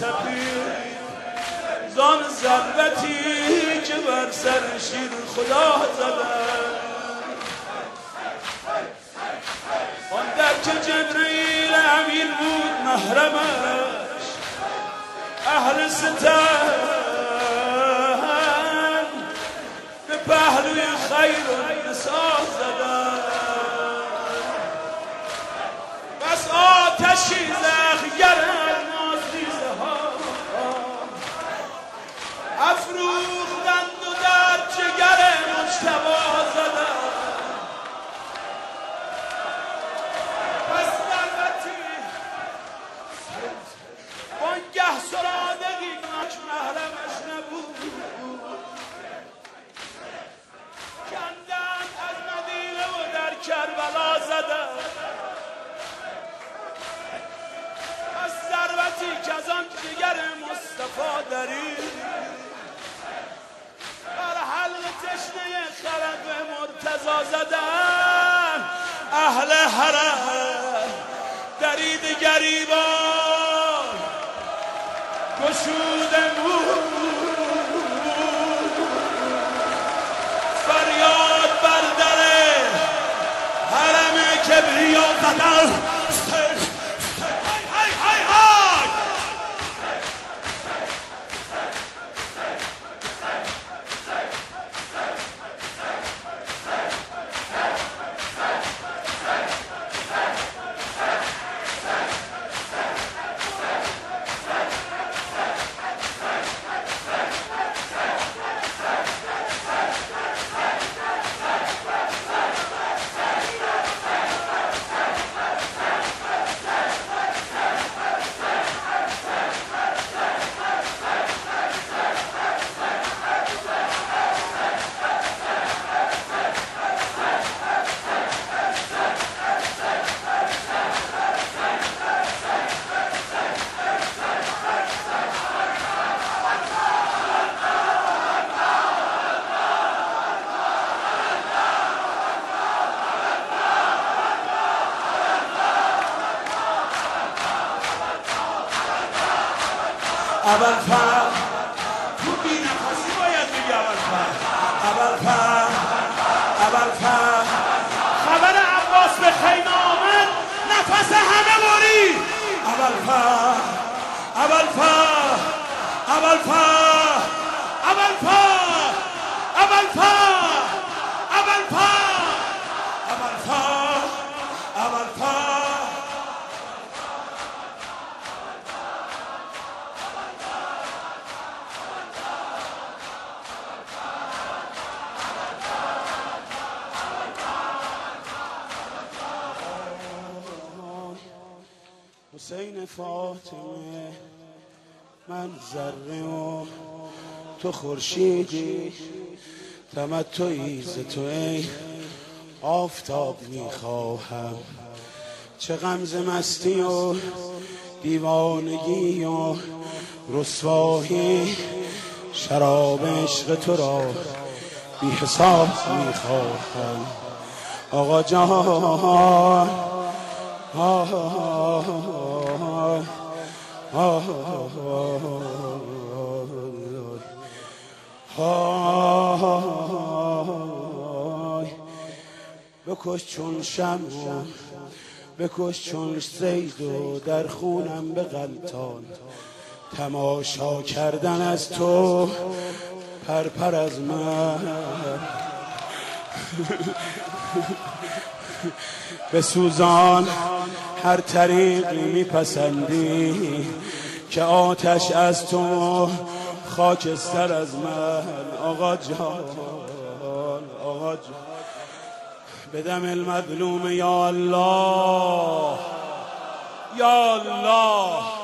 تپید زان ضربتی که بر سر شیر خدا زدن. آن در که جبریل امین بود محرمش اهل ستم به پهلوی خیر و نساء زدن. بس آتشی زخگر المازریزه ها افروختند و در جگر مجتبی زدن. پس ضربتی وانگه سرادقی که محرمش نبود کندن از مدینه و در کربلا زدن. پس ضربتی که از آن جگر مصطفی درید بر حلق تشنه خرد مرتضی زدن. اهل حرم درید گریبان گشود مون فریاد بر در حرم کبریا زدن. ابوالفضل تو بی نفسی باید بگی ابوالفضل خبر عباس به خیمه آمد نفس همه برید. حسین فاطمه من ذره و تو خورشیدی تمتعی ز تو ای آفتاب میخواهم. چه غمزه مستی و دیوانگی و رسوایی شراب عشق تو را بی حساب میخواهم. آقا جان بکش چون شمع بکش چون صید و در خونم بغلطان. تماشا کردن از تو پرپر از من به سوزان هر طریقی میپسندی که آتش از تو خاکستر از من. آقا جان بدم المظلوم یا الله یا الله.